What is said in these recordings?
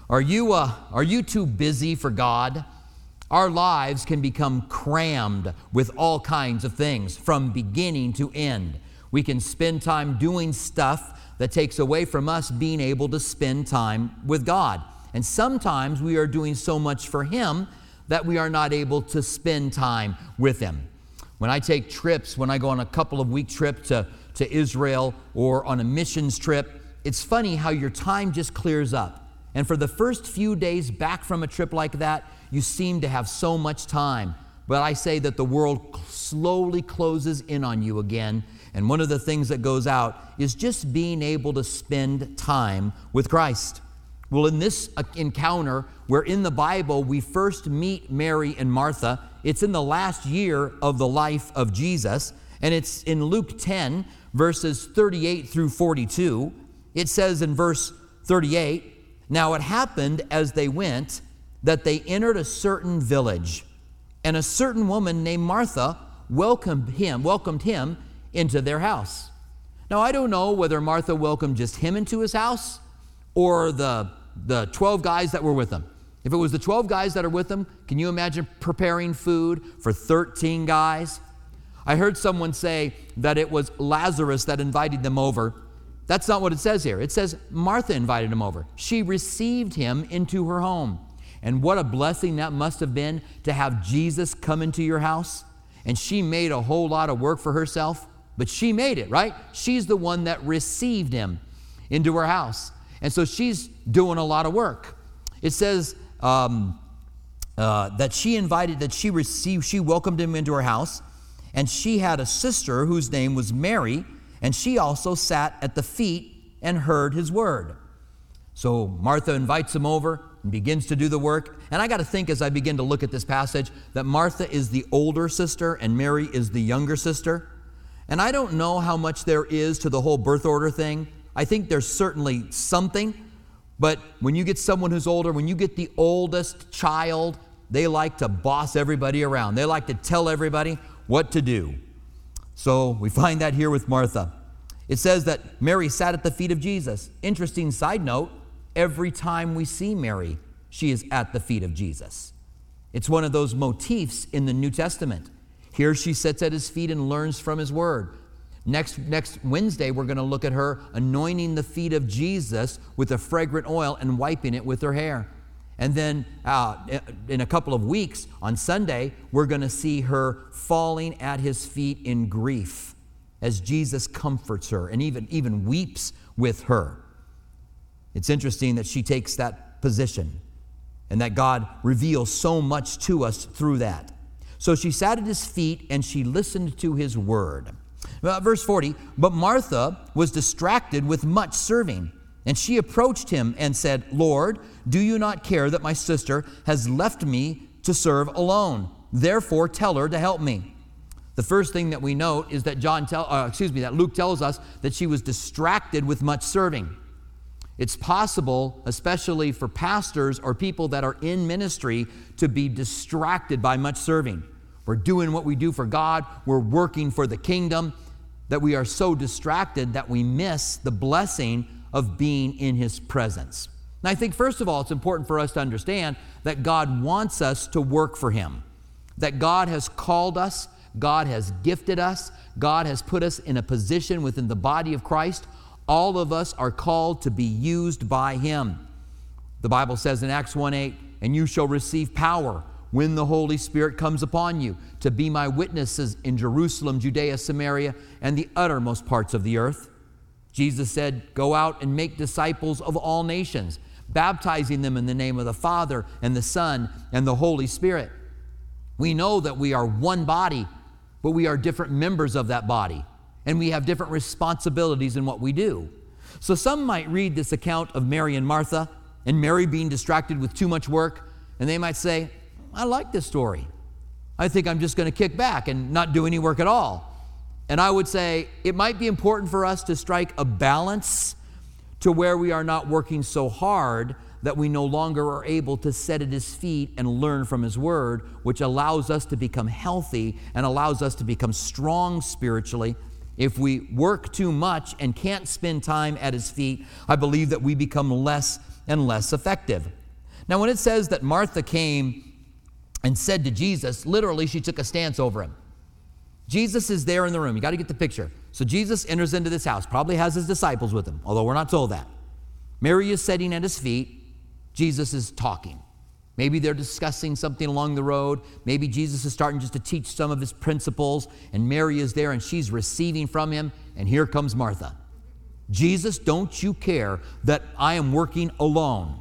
Are you too busy for God? Our lives can become crammed with all kinds of things from beginning to end. We can spend time doing stuff that takes away from us being able to spend time with God. And sometimes we are doing so much for Him that we are not able to spend time with Him. When I take trips, when I go on a couple of week trip to Israel or on a missions trip, it's funny how your time just clears up. And for the first few days back from a trip like that, you seem to have so much time. But I say that the world slowly closes in on you again. And one of the things that goes out is just being able to spend time with Christ. Well, in this encounter, where in the Bible we first meet Mary and Martha, it's in the last year of the life of Jesus, and it's in Luke 10, verses 38 through 42. It says in verse 38, "Now it happened as they went that they entered a certain village, and a certain woman named Martha welcomed him into their house." Now, I don't know whether Martha welcomed just him into his house or the 12 guys that were with him. If it was the 12 guys that are with him, can you imagine preparing food for 13 guys? I heard someone say that it was Lazarus that invited them over. That's not what it says here. It says Martha invited him over. She received him into her home. And what a blessing that must have been to have Jesus come into your house. And she made a whole lot of work for herself, but she made it, right? She's the one that received him into her house. And so she's doing a lot of work. It says that she welcomed him into her house, and she had a sister whose name was Mary, and she also sat at the feet and heard his word. So Martha invites him over and begins to do the work. And I got to think, as I begin to look at this passage, that Martha is the older sister and Mary is the younger sister. And I don't know how much there is to the whole birth order thing. I think there's certainly something. But when you get someone who's older, when you get the oldest child, they like to boss everybody around. They like to tell everybody what to do. So we find that here with Martha. It says that Mary sat at the feet of Jesus. Interesting side note, every time we see Mary, she is at the feet of Jesus. It's one of those motifs in the New Testament. Here she sits at his feet and learns from his word. Next Wednesday, we're going to look at her anointing the feet of Jesus with a fragrant oil and wiping it with her hair. And then in a couple of weeks, on Sunday, we're going to see her falling at his feet in grief as Jesus comforts her and even weeps with her. It's interesting that she takes that position and that God reveals so much to us through that. So she sat at his feet and she listened to his word. Verse 40, "But Martha was distracted with much serving, and she approached him and said, 'Lord, do you not care that my sister has left me to serve alone? Therefore tell her to help me.'" The first thing that we note is that that Luke tells us that she was distracted with much serving. It's possible, especially for pastors or people that are in ministry, to be distracted by much serving. We're doing what we do for God. We're working for the kingdom, that we are so distracted that we miss the blessing of being in His presence. And I think, first of all, it's important for us to understand that God wants us to work for Him, that God has called us, God has gifted us, God has put us in a position within the body of Christ. All of us are called to be used by Him. The Bible says in Acts 1:8, "And you shall receive power when the Holy Spirit comes upon you, to be my witnesses in Jerusalem, Judea, Samaria, and the uttermost parts of the earth." Jesus said, "Go out and make disciples of all nations, baptizing them in the name of the Father and the Son and the Holy Spirit." We know that we are one body, but we are different members of that body, and we have different responsibilities in what we do. So some might read this account of Mary and Martha, and Mary being distracted with too much work, and they might say, "I like this story. I think I'm just going to kick back and not do any work at all." And I would say it might be important for us to strike a balance to where we are not working so hard that we no longer are able to sit at His feet and learn from His word, which allows us to become healthy and allows us to become strong spiritually. If we work too much and can't spend time at His feet, I believe that we become less and less effective. Now, when it says that Martha came and said to Jesus, literally she took a stance over him. Jesus is there in the room. You got to get the picture. So Jesus enters into this house, probably has his disciples with him, although we're not told that. Mary is sitting at his feet. Jesus is talking. Maybe they're discussing something along the road. Maybe Jesus is starting just to teach some of his principles, and Mary is there and she's receiving from him, and here comes Martha. Jesus, don't you care that I am working alone?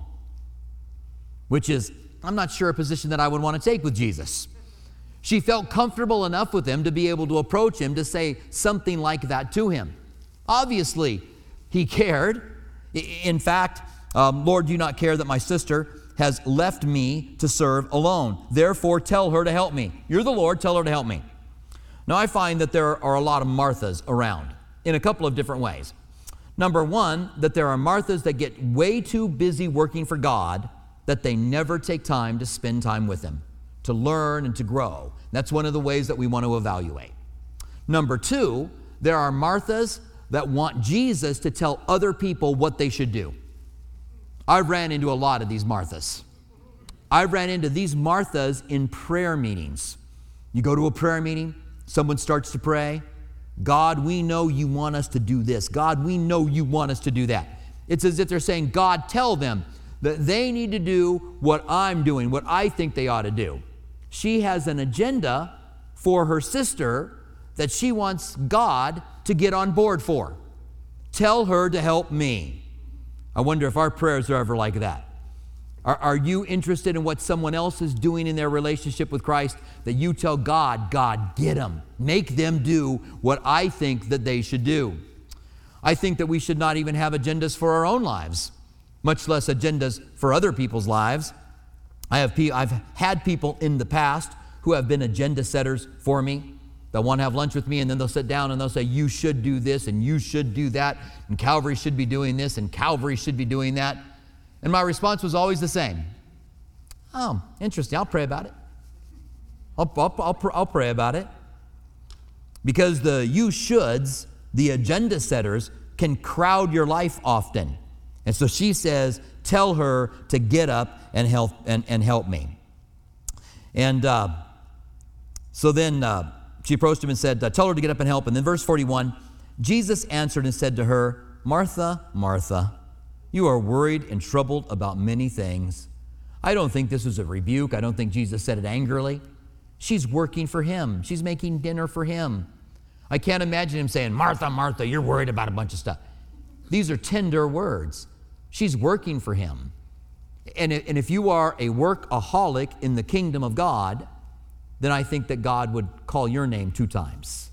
Which is, I'm not sure, a position that I would want to take with Jesus. She felt comfortable enough with him to be able to approach him to say something like that to him. Obviously, he cared. In fact, Lord, do you not care that my sister has left me to serve alone? Therefore, tell her to help me. You're the Lord, tell her to help me. Now, I find that there are a lot of Marthas around in a couple of different ways. Number one, that there are Marthas that get way too busy working for God that they never take time to spend time with him, to learn and to grow. That's one of the ways that we want to evaluate. Number two, there are Marthas that want Jesus to tell other people what they should do. I've ran into a lot of these Marthas. I've ran into these Marthas in prayer meetings. You go to a prayer meeting, someone starts to pray. God, we know you want us to do this. God, we know you want us to do that. It's as if they're saying, God, tell them that they need to do what I'm doing, what I think they ought to do. She has an agenda for her sister that she wants God to get on board for. Tell her to help me. I wonder if our prayers are ever like that. Are you interested in what someone else is doing in their relationship with Christ, that you tell God, God, get them. Make them do what I think that they should do. I think that we should not even have agendas for our own lives, much less agendas for other people's lives. I've had people in the past who have been agenda setters for me. They'll want to have lunch with me, and then they'll sit down and they'll say, you should do this and you should do that, and Calvary should be doing this and Calvary should be doing that. And my response was always the same. Oh, interesting. I'll pray about it. I'll pray about it. Because the you shoulds, the agenda setters, can crowd your life often. And so she says, tell her to get up and help me. And so then she approached him and said, tell her to get up and help. And then verse 41, Jesus answered and said to her, Martha, Martha, you are worried and troubled about many things. I don't think this was a rebuke. I don't think Jesus said it angrily. She's working for him. She's making dinner for him. I can't imagine him saying, Martha, Martha, you're worried about a bunch of stuff. These are tender words. She's working for him. And if you are a workaholic in the kingdom of God, then I think that God would call your name 2 times.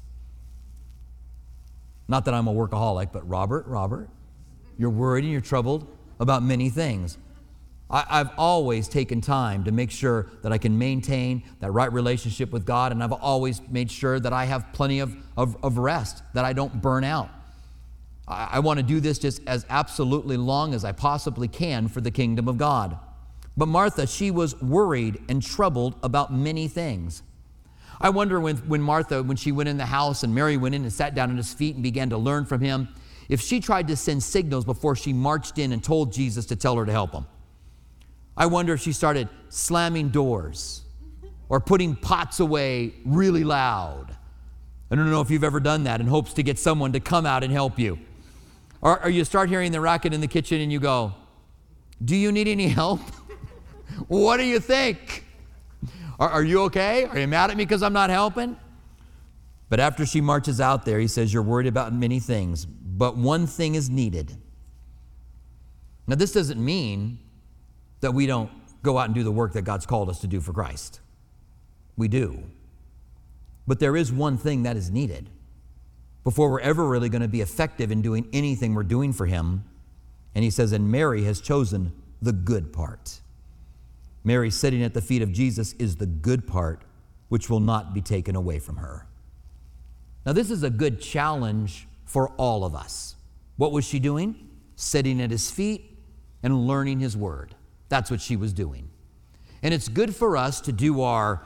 Not that I'm a workaholic, but Robert, you're worried and you're troubled about many things. I've always taken time to make sure that I can maintain that right relationship with God, and I've always made sure that I have plenty of rest, that I don't burn out. I want to do this just as absolutely long as I possibly can for the kingdom of God. But Martha, she was worried and troubled about many things. I wonder when Martha, when she went in the house and Mary went in and sat down at his feet and began to learn from him, if she tried to send signals before she marched in and told Jesus to tell her to help him. I wonder if she started slamming doors or putting pots away really loud. I don't know if you've ever done that in hopes to get someone to come out and help you. Or you start hearing the racket in the kitchen and you go, do you need any help? What do you think? Are you okay? Are you mad at me because I'm not helping? But after she marches out there, he says, you're worried about many things, but one thing is needed. Now, this doesn't mean that we don't go out and do the work that God's called us to do for Christ. We do. But there is one thing that is needed before we're ever really going to be effective in doing anything we're doing for him. And he says, and Mary has chosen the good part. Mary sitting at the feet of Jesus is the good part, which will not be taken away from her. Now, this is a good challenge for all of us. What was she doing? Sitting at his feet and learning his word. That's what she was doing. And it's good for us to do our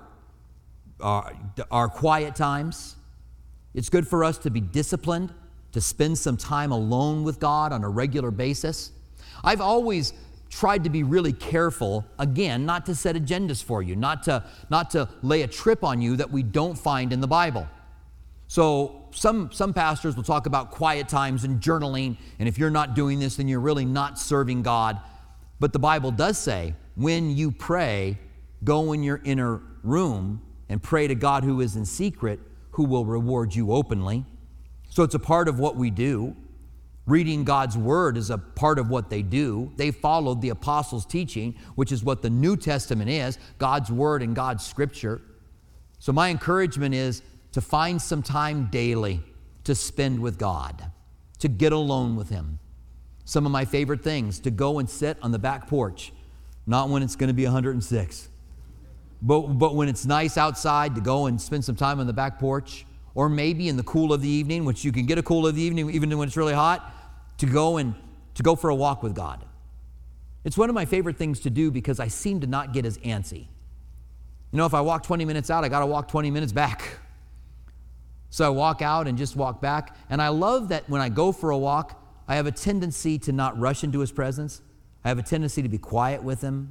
quiet times. It's good for us to be disciplined to spend some time alone with God on a regular basis. I've always tried to be really careful, again, not to set agendas for you, not to lay a trip on you that we don't find in the Bible. So some pastors will talk about quiet times and journaling, and if you're not doing this, then you're really not serving God. But the Bible does say, when you pray, go in your inner room and pray to God who is in secret, who will reward you openly. So it's a part of what we do. Reading God's Word is a part of what they do. They followed the apostles' teaching, which is what the New Testament is, God's Word and God's Scripture. So my encouragement is to find some time daily to spend with God, to get alone with Him. Some of my favorite things, to go and sit on the back porch, not when it's going to be 106, but when it's nice outside, to go and spend some time on the back porch, or maybe in the cool of the evening, which you can get a cool of the evening even when it's really hot, to go for a walk with God. It's one of my favorite things to do because I seem to not get as antsy. You know, if I walk 20 minutes out, I got to walk 20 minutes back. So I walk out and just walk back. And I love that when I go for a walk, I have a tendency to not rush into His presence. I have a tendency to be quiet with Him.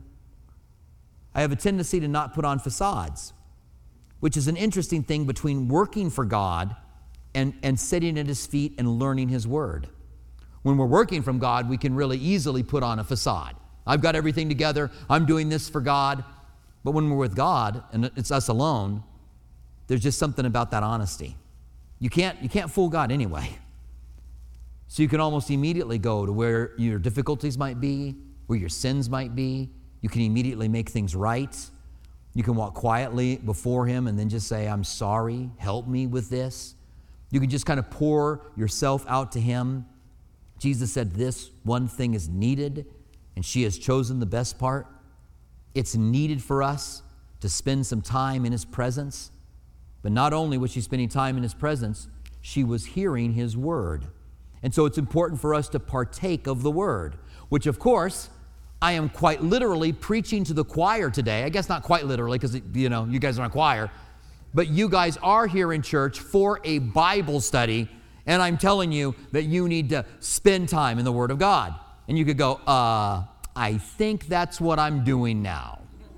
I have a tendency to not put on facades, which is an interesting thing between working for God and sitting at His feet and learning His Word. When we're working from God, we can really easily put on a facade. I've got everything together. I'm doing this for God. But when we're with God and it's us alone, there's just something about that honesty. You can't fool God anyway. So you can almost immediately go to where your difficulties might be, where your sins might be. You can immediately make things right. You can walk quietly before Him and then just say, I'm sorry, help me with this. You can just kind of pour yourself out to Him. Jesus said this one thing is needed, and she has chosen the best part. It's needed for us to spend some time in His presence. But not only was she spending time in His presence, she was hearing His Word. And so it's important for us to partake of the Word, which of course, I am quite literally preaching to the choir today. I guess not quite literally because, you guys are in a choir, but you guys are here in church for a Bible study, and I'm telling you that you need to spend time in the Word of God. And you could go, I think that's what I'm doing now.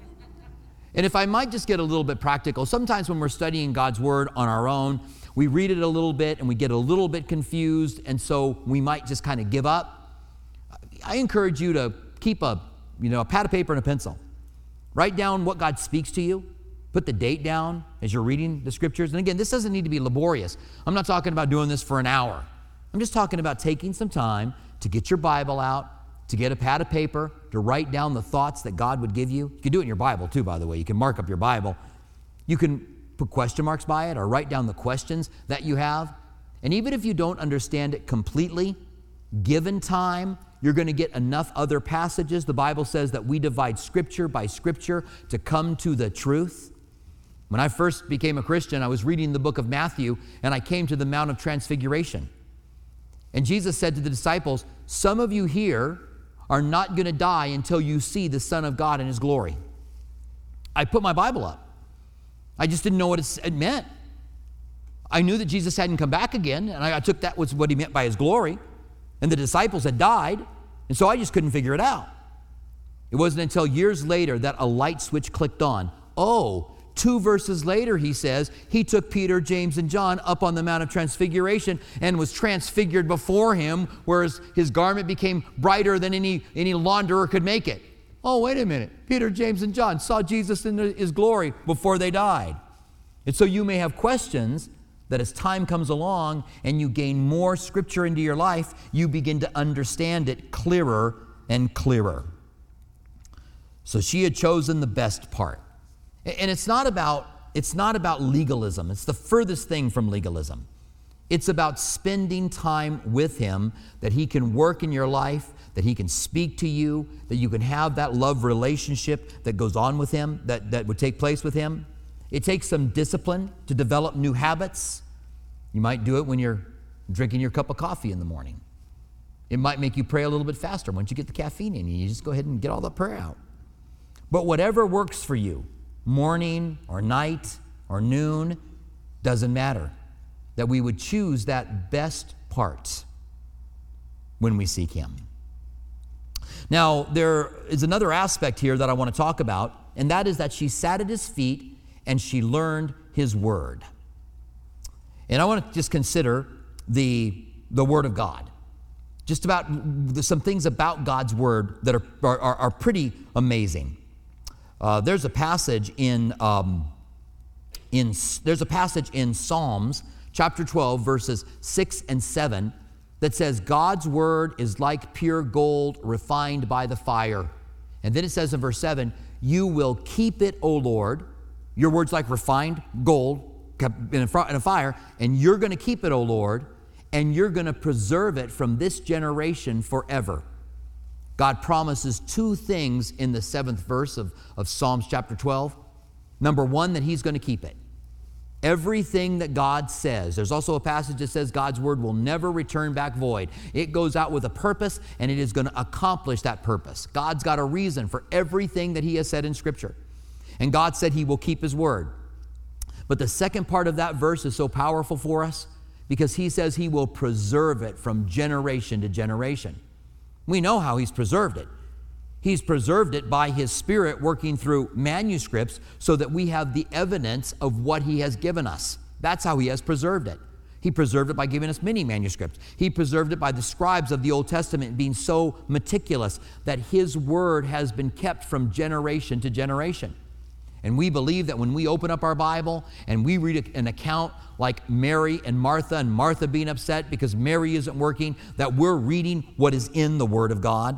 And if I might just get a little bit practical, sometimes when we're studying God's Word on our own, we read it a little bit and we get a little bit confused, and so we might just kind of give up. I encourage you to keep a pad of paper and a pencil. Write down what God speaks to you. Put the date down as you're reading the Scriptures. And again, this doesn't need to be laborious. I'm not talking about doing this for an hour. I'm just talking about taking some time to get your Bible out, to get a pad of paper, to write down the thoughts that God would give you. You can do it in your Bible too, by the way. You can mark up your Bible. You can put question marks by it or write down the questions that you have. And even if you don't understand it completely, given time, you're going to get enough other passages. The Bible says that we divide Scripture by Scripture to come to the truth. When I first became a Christian, I was reading the book of Matthew, and I came to the Mount of Transfiguration. And Jesus said to the disciples, some of you here are not going to die until you see the Son of God in His glory. I put my Bible up. I just didn't know what it meant. I knew that Jesus hadn't come back again, and I took that was what He meant by His glory. And the disciples had died, and so I just couldn't figure it out. It wasn't until years later that a light switch clicked on. 2 verses later, he says, He took Peter, James, and John up on the Mount of Transfiguration and was transfigured before Him, whereas His garment became brighter than any launderer could make it. Oh, wait a minute. Peter, James, and John saw Jesus in His glory before they died. And so you may have questions that as time comes along and you gain more Scripture into your life, you begin to understand it clearer and clearer. So she had chosen the best part. And it's not about legalism. It's the furthest thing from legalism. It's about spending time with Him, that He can work in your life, that He can speak to you, that you can have that love relationship that goes on with Him, that would take place with Him. It takes some discipline to develop new habits. You might do it when you're drinking your cup of coffee in the morning. It might make you pray a little bit faster once you get the caffeine in you. You just go ahead and get all that prayer out. But whatever works for you, morning or night or noon, doesn't matter. That we would choose that best heart when we seek him. Now, there is another aspect here that I want to talk about, and that is that she sat at his feet and she learned his word. And I want to just consider the word of God. Just about some things about God's word that are pretty amazing. There's a passage in Psalms chapter 12 verses 6 and 7 that says God's word is like pure gold refined by the fire. And then it says in verse 7, you will keep it, O Lord. Your word's like refined gold in a fire, and you're going to keep it, O Lord, and you're going to preserve it from this generation forever. God promises two things in the 7th verse of Psalms chapter 12. Number one, that he's going to keep it. Everything that God says. There's also a passage that says God's word will never return back void. It goes out with a purpose, and it is going to accomplish that purpose. God's got a reason for everything that he has said in Scripture. And God said he will keep his word. But the second part of that verse is so powerful for us because he says he will preserve it from generation to generation. We know how he's preserved it. He's preserved it by his Spirit working through manuscripts so that we have the evidence of what he has given us. That's how he has preserved it. He preserved it by giving us many manuscripts. He preserved it by the scribes of the Old Testament being so meticulous that his word has been kept from generation to generation. And we believe that when we open up our Bible and we read an account like Mary and Martha being upset because Mary isn't working, that we're reading what is in the Word of God.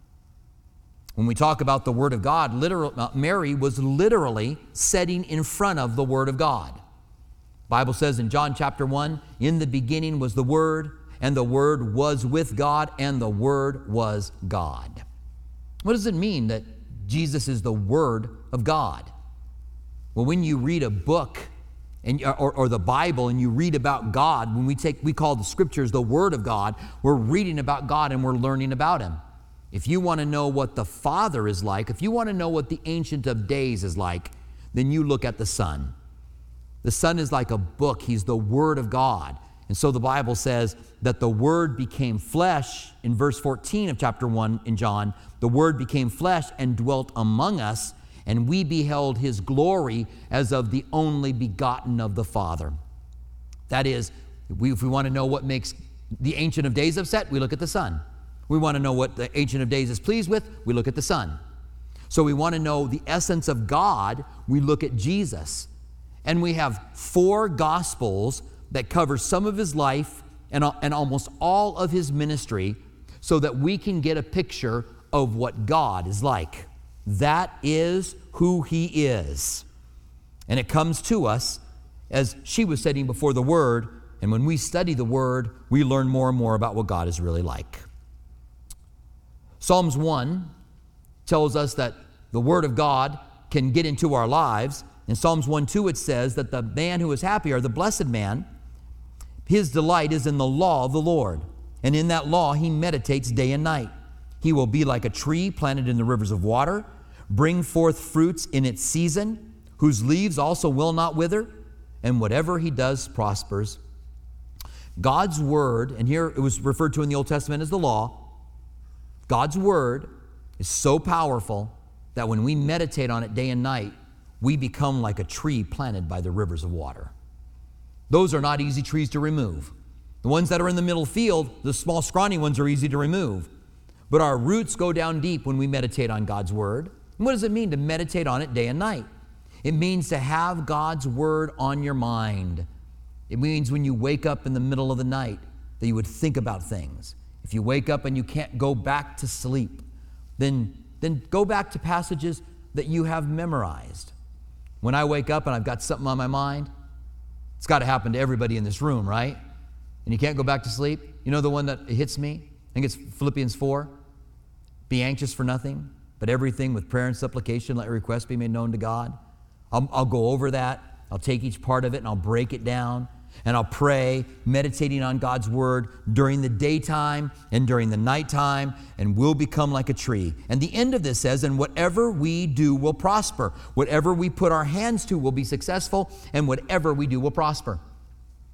When we talk about the Word of God, Mary was literally sitting in front of the Word of God. The Bible says in John chapter 1, in the beginning was the Word, and the Word was with God, and the Word was God. What does it mean that Jesus is the Word of God? Well, when you read a book or the Bible and you read about God, when we call the Scriptures the Word of God, we're reading about God and we're learning about him. If you want to know what the Father is like, if you want to know what the Ancient of Days is like, then you look at the Son. The Son is like a book. He's the Word of God. And so the Bible says that the Word became flesh. In verse 14 of chapter 1 in John, the Word became flesh and dwelt among us, and we beheld his glory as of the only begotten of the Father. That is, if we want to know what makes the Ancient of Days upset, we look at the Son. We want to know what the Ancient of Days is pleased with, we look at the Son. So we want to know the essence of God, we look at Jesus. And we have 4 Gospels that cover some of his life and almost all of his ministry so that we can get a picture of what God is like. That is who he is. And it comes to us as she was sitting before the Word, and when we study the Word, we learn more and more about what God is really like. Psalms 1 tells us that the Word of God can get into our lives. In Psalms 1:2 it says that the man who is happy, or the blessed man, his delight is in the law of the Lord, and in that law he meditates day and night. He will be like a tree planted in the rivers of water, bring forth fruits in its season, whose leaves also will not wither, and whatever he does prospers. God's word, and here it was referred to in the Old Testament as the law, God's word is so powerful that when we meditate on it day and night, we become like a tree planted by the rivers of water. Those are not easy trees to remove. The ones that are in the middle field, the small scrawny ones, are easy to remove. But our roots go down deep when we meditate on God's word. And what does it mean to meditate on it day and night? It means to have God's word on your mind. It means when you wake up in the middle of the night that you would think about things. If you wake up and you can't go back to sleep, then go back to passages that you have memorized. When I wake up and I've got something on my mind, it's got to happen to everybody in this room, right? And you can't go back to sleep. You know the one that hits me? I think it's Philippians 4. Be anxious for nothing, but everything with prayer and supplication, let your requests be made known to God. I'll go over that. I'll take each part of it and I'll break it down. And I'll pray, meditating on God's word during the daytime and during the nighttime, and we'll become like a tree. And the end of this says, and whatever we do will prosper. Whatever we put our hands to will be successful, and whatever we do will prosper.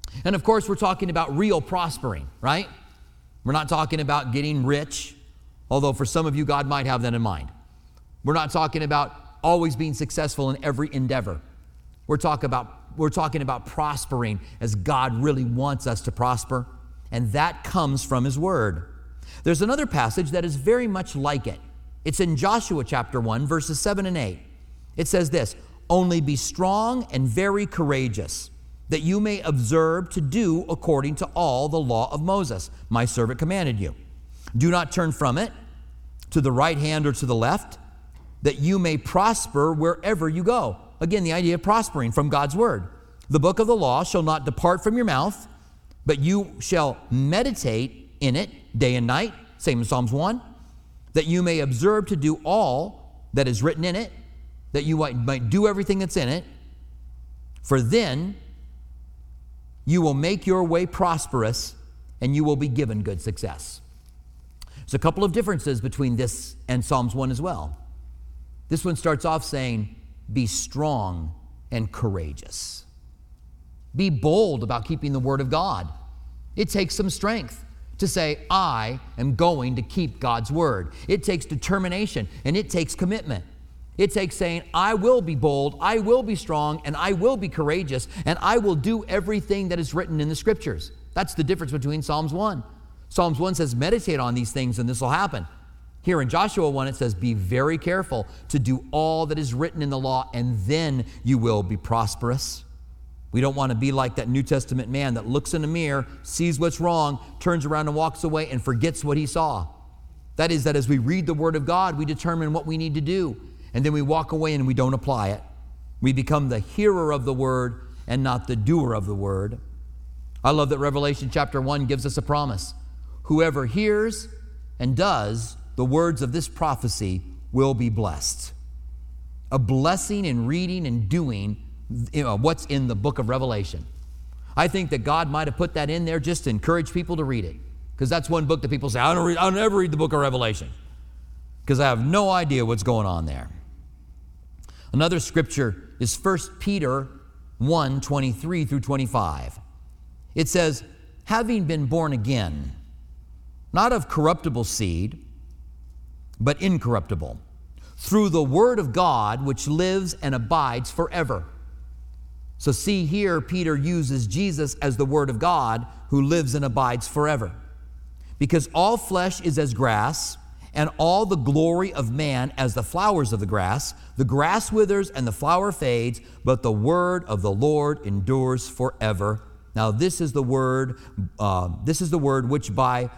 And of course, we're talking about real prospering, right? We're not talking about getting rich, although for some of you, God might have that in mind. We're not talking about always being successful in every endeavor. We're talking about prospering as God really wants us to prosper, and that comes from His Word. There's another passage that is very much like it. It's in Joshua chapter 1, verses 7 and 8. It says this, "Only be strong and very courageous, that you may observe to do according to all the law of Moses, my servant commanded you. Do not turn from it to the right hand or to the left, that you may prosper wherever you go." Again, the idea of prospering from God's Word. "The book of the law shall not depart from your mouth, but you shall meditate in it day and night," same in Psalms 1, "that you may observe to do all that is written in it, that you might do everything that's in it, for then you will make your way prosperous and you will be given good success." There's a couple of differences between this and Psalms 1 as well. This one starts off saying, be strong and courageous. Be bold about keeping the Word of God. It takes some strength to say, I am going to keep God's Word. It takes determination and it takes commitment. It takes saying, I will be bold, I will be strong, and I will be courageous, and I will do everything that is written in the Scriptures. That's the difference between Psalms 1. Psalms 1 says, meditate on these things and this will happen. Here in Joshua 1, it says, be very careful to do all that is written in the law, and then you will be prosperous. We don't want to be like that New Testament man that looks in the mirror, sees what's wrong, turns around and walks away and forgets what he saw. That is that as we read the Word of God, we determine what we need to do, and then we walk away and we don't apply it. We become the hearer of the Word and not the doer of the Word. I love that Revelation chapter 1 gives us a promise. Whoever hears and does the words of this prophecy will be blessed. A blessing in reading and doing what's in the book of Revelation. I think that God might have put that in there just to encourage people to read it, because that's one book that people say, I'll never read the book of Revelation because I have no idea what's going on there. Another scripture is 1 Peter 1, 23 through 25. It says, having been born again, not of corruptible seed, but incorruptible, through the word of God, which lives and abides forever. So see here, Peter uses Jesus as the word of God who lives and abides forever. Because all flesh is as grass, and all the glory of man as the flowers of the grass. The grass withers and the flower fades, but the word of the Lord endures forever. Now this is the word, which by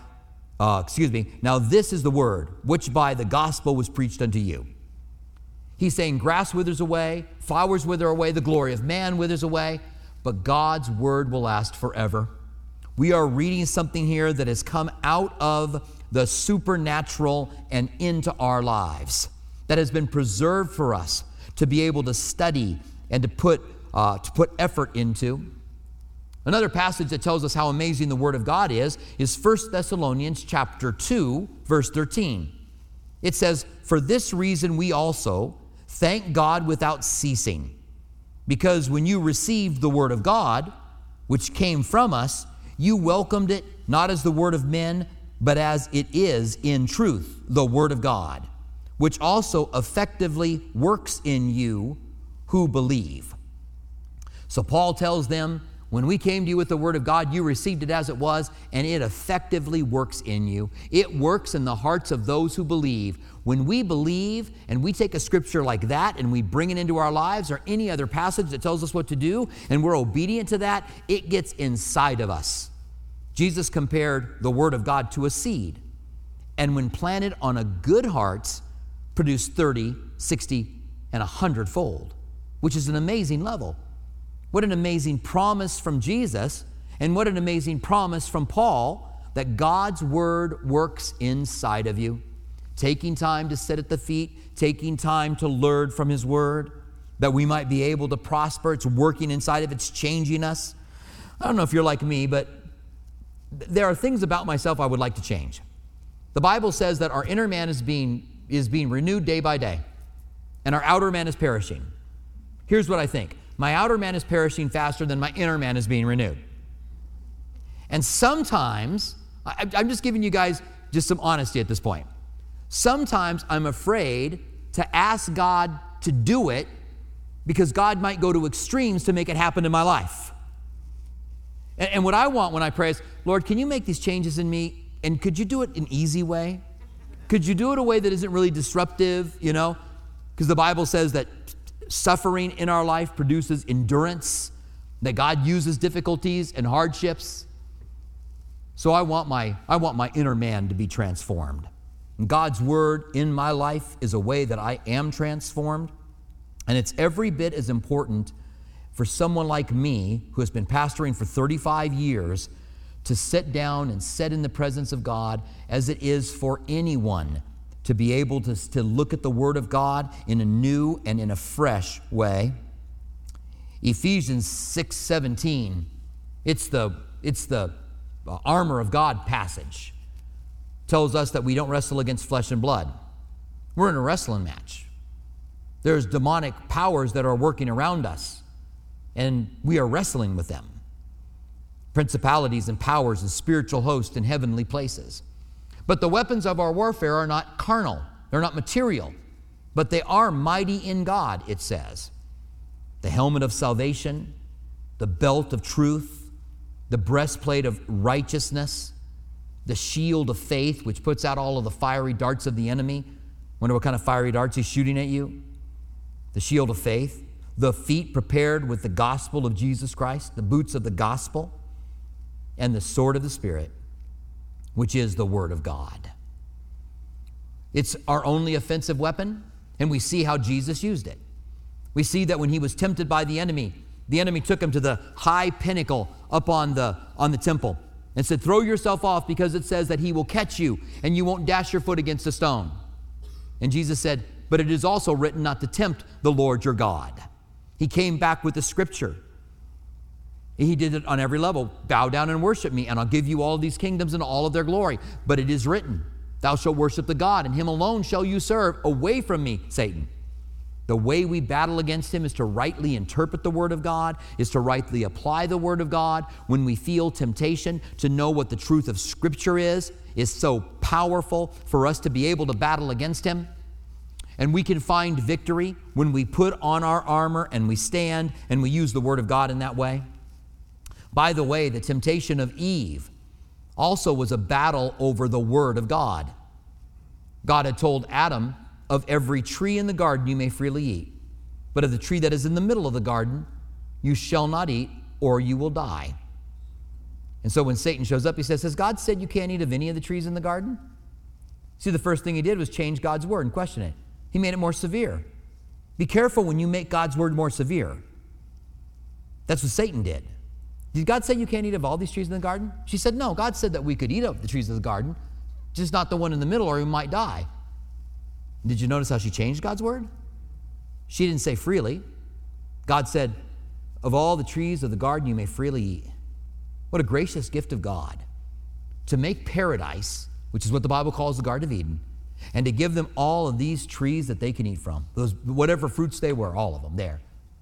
the gospel was preached unto you. He's saying grass withers away, flowers wither away, the glory of man withers away, but God's word will last forever. We are reading something here that has come out of the supernatural and into our lives, that has been preserved for us to be able to study and to put effort into. Another passage that tells us how amazing the Word of God is 1 Thessalonians chapter 2, verse 13. It says, for this reason we also thank God without ceasing, because when you received the Word of God, which came from us, you welcomed it not as the word of men, but as it is in truth, the Word of God, which also effectively works in you who believe. So Paul tells them, when we came to you with the Word of God, you received it as it was, and it effectively works in you. It works in the hearts of those who believe. When we believe and we take a scripture like that and we bring it into our lives, or any other passage that tells us what to do, and we're obedient to that, it gets inside of us. Jesus compared the Word of God to a seed, and when planted on a good heart, produced 30, 60, and 100-fold, which is an amazing level. What an amazing promise from Jesus, and what an amazing promise from Paul, that God's Word works inside of you. Taking time to sit at the feet, taking time to learn from His Word, that we might be able to prosper. It's working inside of us, it's changing us. I don't know if you're like me, but there are things about myself I would like to change. The Bible says that our inner man is being renewed day by day, and our outer man is perishing. Here's what I think. My outer man is perishing faster than my inner man is being renewed. And sometimes, I'm just giving you guys just some honesty at this point. Sometimes I'm afraid to ask God to do it because God might go to extremes to make it happen in my life. And what I want when I pray is, Lord, can you make these changes in me? And could you do it an easy way? Could you do it a way that isn't really disruptive, you know? Because the Bible says that suffering in our life produces endurance, that God uses difficulties and hardships. So I want my inner man to be transformed. And God's word in my life is a way that I am transformed. And it's every bit as important for someone like me, who has been pastoring for 35 years, to sit down and sit in the presence of God, as it is for anyone to be able to look at the Word of God in a new and in a fresh way. Ephesians 6:17, it's the armor of God passage. Tells us that we don't wrestle against flesh and blood. We're in a wrestling match. There's demonic powers that are working around us, and we are wrestling with them. Principalities and powers and spiritual hosts in heavenly places. But the weapons of our warfare are not carnal. They're not material, but they are mighty in God, it says. The helmet of salvation, the belt of truth, the breastplate of righteousness, the shield of faith, which puts out all of the fiery darts of the enemy. Wonder what kind of fiery darts he's shooting at you? The shield of faith, the feet prepared with the gospel of Jesus Christ, the boots of the gospel, and the sword of the Spirit, which is the Word of God. It's our only offensive weapon, and we see how Jesus used it. We see that when he was tempted by the enemy took him to the high pinnacle up on the temple and said, throw yourself off, because it says that he will catch you and you won't dash your foot against a stone. And Jesus said, but it is also written not to tempt the Lord your God. He came back with the scripture. He did it on every level. Bow down and worship me, and I'll give you all these kingdoms and all of their glory. But it is written, thou shalt worship the God, and him alone shall you serve. Away from me, Satan. The way we battle against him is to rightly interpret the Word of God, is to rightly apply the Word of God. When we feel temptation, to know what the truth of Scripture is so powerful for us to be able to battle against him. And we can find victory when we put on our armor and we stand and we use the Word of God in that way. By the way, the temptation of Eve also was a battle over the Word of God. God had told Adam, of every tree in the garden you may freely eat, but of the tree that is in the middle of the garden you shall not eat, or you will die. And so when Satan shows up, he says, has God said you can't eat of any of the trees in the garden? See, the first thing he did was change God's word and question it. He made it more severe. Be careful when you make God's word more severe. That's what Satan did. Did God say you can't eat of all these trees in the garden? She said, no, God said that we could eat of the trees of the garden, just not the one in the middle, or we might die. Did you notice how she changed God's word? She didn't say freely. God said, of all the trees of the garden you may freely eat. What a gracious gift of God to make paradise, which is what the Bible calls the Garden of Eden, and to give them all of these trees that they can eat from, those whatever fruits they were, all of them there.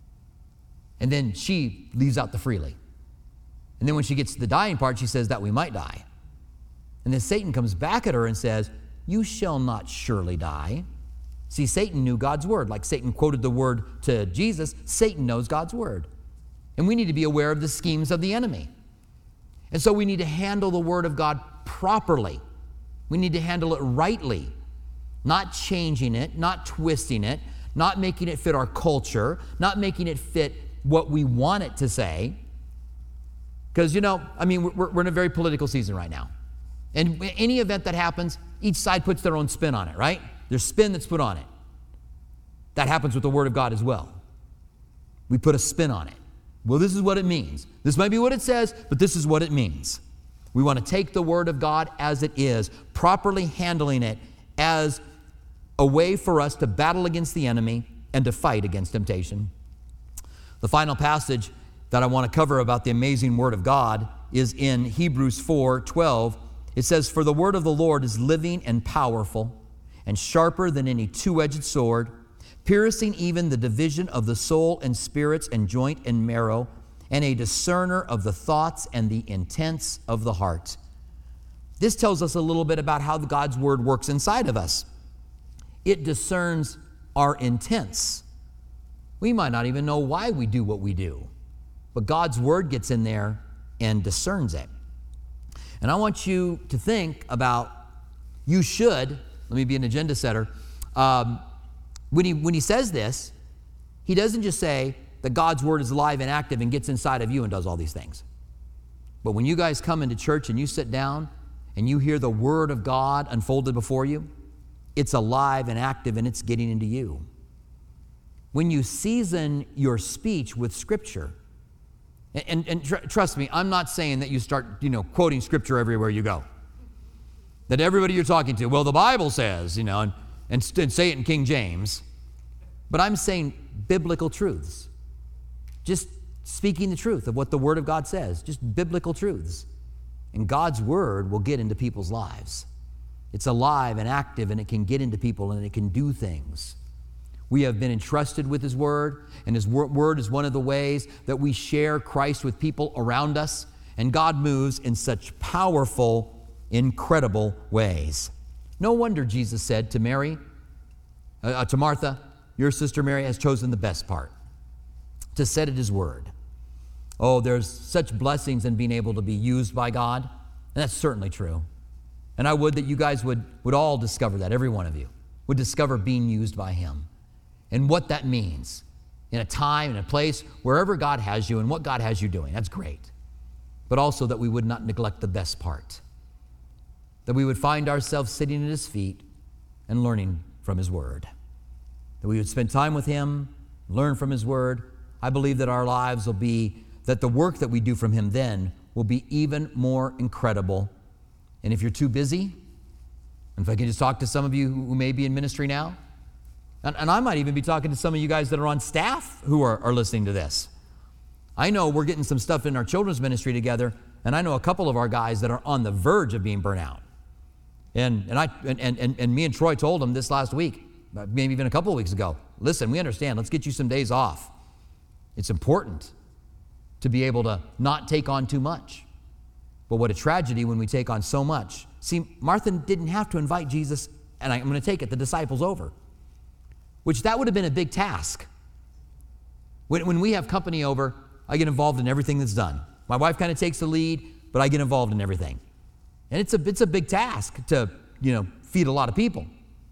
And then she leaves out the freely. And then when she gets to the dying part, she says that we might die. And then Satan comes back at her and says, you shall not surely die. See, Satan knew God's word. Like Satan quoted the word to Jesus, Satan knows God's word. And we need to be aware of the schemes of the enemy. And so we need to handle the word of God properly. We need to handle it rightly, not changing it, not twisting it, not making it fit our culture, not making it fit what we want it to say. Because, we're in a very political season right now. And any event that happens, each side puts their own spin on it, right? There's spin that's put on it. That happens with the Word of God as well. We put a spin on it. Well, this is what it means. This might be what it says, but this is what it means. We want to take the Word of God as it is, properly handling it as a way for us to battle against the enemy and to fight against temptation. The final passage that I want to cover about the amazing Word of God is in Hebrews 4:12. It says, for the word of the Lord is living and powerful and sharper than any two-edged sword, piercing even the division of the soul and spirits and joint and marrow, and a discerner of the thoughts and the intents of the heart. This tells us a little bit about how God's word works inside of us. It discerns our intents. We might not even know why we do what we do, but God's word gets in there and discerns it. And I want you to think about, you should, let me be an agenda setter, when he says this, he doesn't just say that God's word is alive and active and gets inside of you and does all these things. But when you guys come into church and you sit down and you hear the word of God unfolded before you, it's alive and active and it's getting into you. When you season your speech with Scripture, and trust me, I'm not saying that you start, quoting Scripture everywhere you go. That everybody you're talking to, well, the Bible says, and say it in King James. But I'm saying biblical truths. Just speaking the truth of what the Word of God says. Just biblical truths. And God's Word will get into people's lives. It's alive and active, and it can get into people, and it can do things. We have been entrusted with His Word, and His Word is one of the ways that we share Christ with people around us, and God moves in such powerful, incredible ways. No wonder Jesus said to Martha, your sister Mary has chosen the best part, to set at His Word. Oh, there's such blessings in being able to be used by God, and that's certainly true. And I would that you guys would all discover that, every one of you, would discover being used by Him and what that means in a time and a place, wherever God has you and what God has you doing. That's great. But also that we would not neglect the best part, that we would find ourselves sitting at His feet and learning from His Word, that we would spend time with Him, learn from His Word. I believe that our lives will be, that the work that we do from Him then will be even more incredible. And if you're too busy, and if I can just talk to some of you who may be in ministry now, and I might even be talking to some of you guys that are on staff who are listening to this. I know we're getting some stuff in our children's ministry together, and I know a couple of our guys that are on the verge of being burnt out. And me and Troy told them this last week, maybe even a couple of weeks ago, listen, we understand, let's get you some days off. It's important to be able to not take on too much. But what a tragedy when we take on so much. See, Martha didn't have to invite Jesus, and I'm going to take it, the disciples over, which that would have been a big task. When we have company over, I get involved in everything that's done. My wife kind of takes the lead, but I get involved in everything. And it's a big task to, feed a lot of people.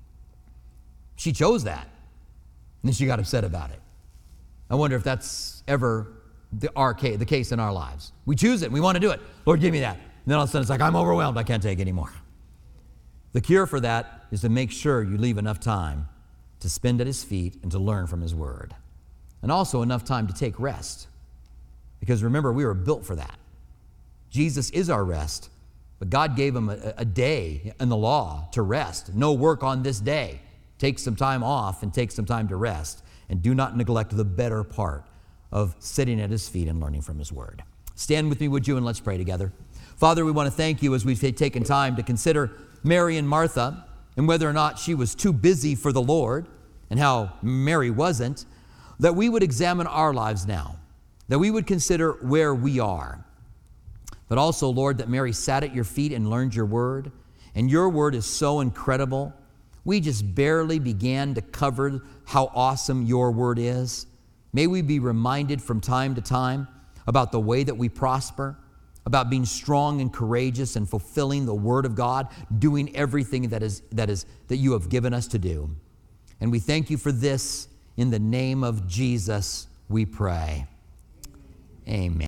She chose that, and then she got upset about it. I wonder if that's ever the case in our lives. We choose it, and we want to do it. Lord, give me that. And then all of a sudden it's like, I'm overwhelmed, I can't take anymore. The cure for that is to make sure you leave enough time to spend at His feet and to learn from His Word. And also enough time to take rest. Because remember, we were built for that. Jesus is our rest, but God gave Him a day in the law to rest. No work on this day. Take some time off and take some time to rest. And do not neglect the better part of sitting at His feet and learning from His Word. Stand with me, would you, and let's pray together. Father, we want to thank You as we've taken time to consider Mary and Martha and whether or not she was too busy for the Lord and how Mary wasn't, that we would examine our lives now, that we would consider where we are. But also, Lord, that Mary sat at Your feet and learned Your Word, and Your Word is so incredible. We just barely began to cover how awesome Your Word is. May we be reminded from time to time about the way that we prosper, about being strong and courageous and fulfilling the Word of God, doing everything that You have given us to do. And we thank You for this. In the name of Jesus, we pray. Amen.